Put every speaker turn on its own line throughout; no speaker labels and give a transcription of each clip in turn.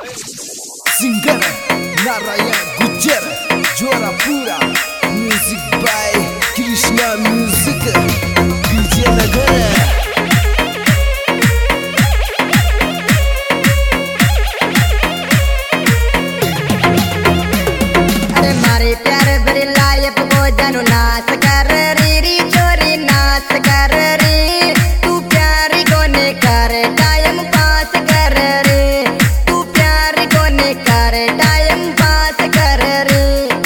Singer Narayan Gujjar जोरा पूरा music by Krishna music Vijaynagar.
अरे मारे प्यारे बड़ी लायक वो जानू नाच कर री चोरी नाच कर री तू प्यारी कोने कर टाइम पास कर रे तू प्यारी कोने कर टाइम पास कर रे।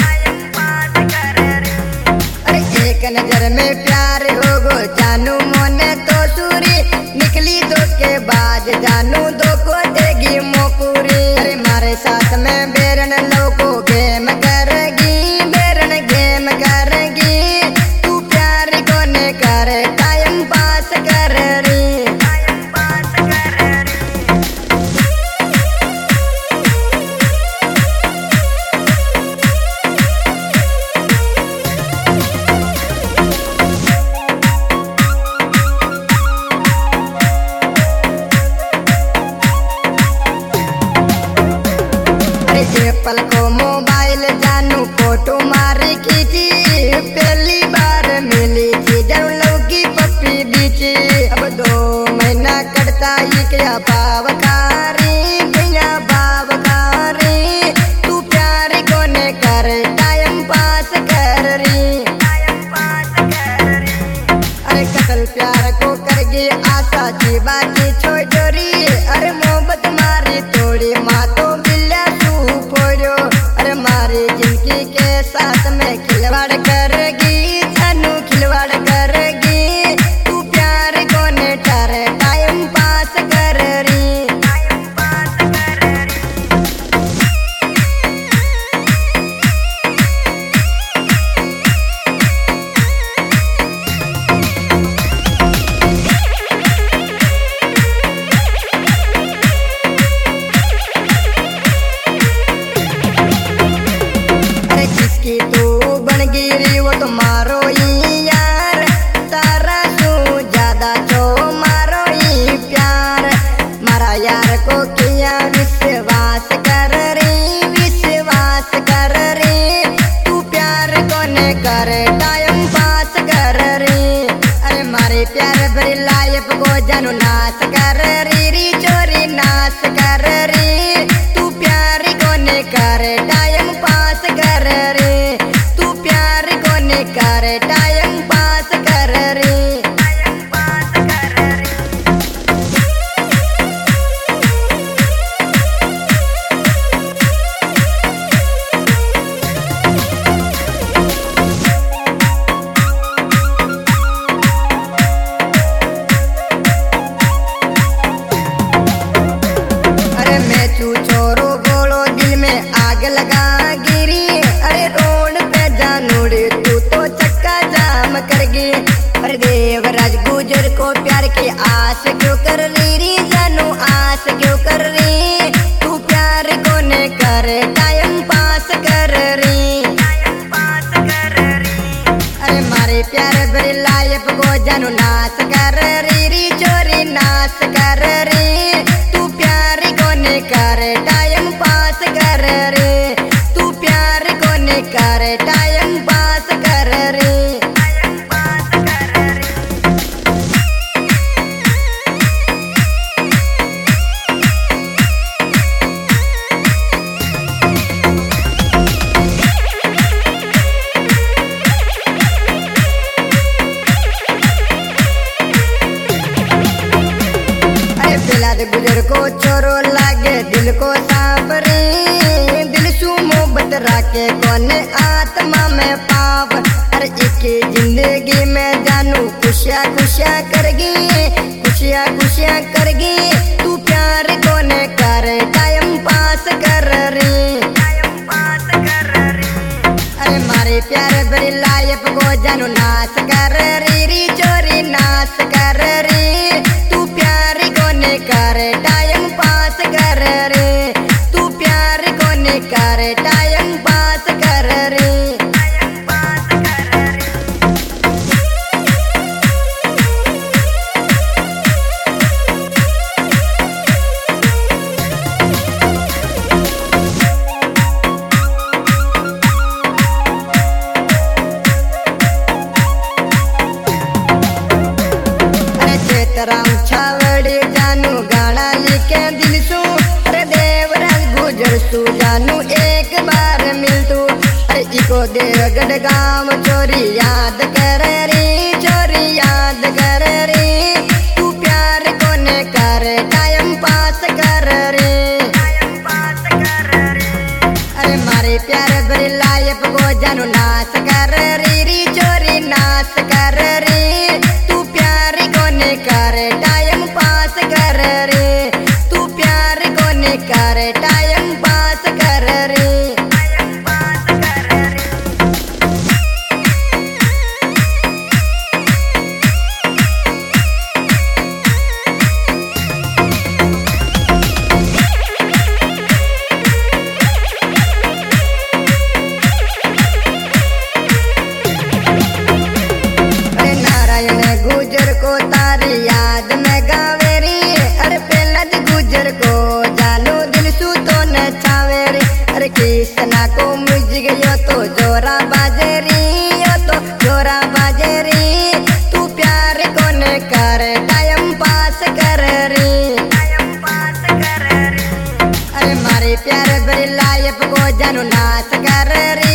अरे एक नजर में प्यार हो गो जानू मोने तो सूरी निकली दो के बाद जानू दो को देगी मोकुरी। अरे मारे साथ में बेरन लोगो गेम करेगी बेरन गेम करेगी तू प्यार कोने कर टाइम पास कर री। पल को मोबाइल जानू फोटो मारी खींची पहली बार मिली थी जब लौकी पप्पी बीची। अब 2 महीना कटता ही क्या बावकारी भैया बावकारी तू प्यार कोने कर टाइम पास कर री। अरे कतल प्यार को करगी आशा की बाकी छोड़ जोरी। अरे मोहब्बत मारी तोड़ी माँ तो जिंदगी के साथ में खिलवाड़ करेगी जानू खिलवाड़ करेगी तू प्यार कोने कर टाइम पास कर री। जिसकी तू बन गिरी वो तुम्हारो ही यार तारा तू ज्यादा जो मारो ही प्यार मारा यार को किया विश्वास कर री तू प्यार कोने कर टाइम पास कर री। अरे मारे प्यार बड़ी लायक को जानू नाच कर री चोरी नाच कर री तू प्यार कोने कर टाइम पास कर रे तू प्यार कोने कर टाइम पास कर रे। अरे मैं तू छोरो बोलो दिल में आग लगा गिरी। अरे रोड पे जानूड़ी तू तो चक्का जाम करगी। अरे देवराज गुजर को प्यार की आस क्यों कर ली जानू आस क्यों कर ली तू प्यार कोने कर टाइम पास कर री। अरे मारे प्यार बड़ी लायक को जानू नाच कर री चोरी नाच कर री तू प्यार कोने कर टाइम पास कर रे तू प्यार कोने कर टाइम पास कर रे। अरे बिलाद गुजर को चोरो लागे दिल को सांप रे दिल सु मोहब्बत राके कोने आत्मा में पाप। अरे एक जिंदगी में जानू खुशियाँ खुशियाँ करगी खुशियाँ खुशियाँ करगी तू प्यार कोने कर टाइम पास कर री। अरे मारे प्यार बड़ी लायक को जानू नाच कर री चोरी नाच कर री तू प्यार कोने कर टाइम पास कर रे तू प्यार कोने कर टाइम पास कर रे। के दिल सू अरे देवराज गुजर सू जानू एक बार मिल तू अरे इको देवगढ़ गाँव चोरी याद कर री चोरी याद कर री तू प्यार कोने कर टाइम पास कर रे अरे मारे प्यार भरी लाइफ को जानू नाश कर री चोरी नाश कर रे तू प्यार कोने कर टाइम पास कर रे तू प्यार कोने कर टाइम पास कर रे गुजर को तारी याद में गावेरी अरे पहला गुजर को जानू दिल सू तो नचावेरी अरे किसना को म्यूजिक यो तो जोरा बाजेरी यो तो जोरा बाजेरी तू प्यार कोने कर टाइम पास कर रे अरे मारे प्यार भरी लाइफ को जानू नाश कर रे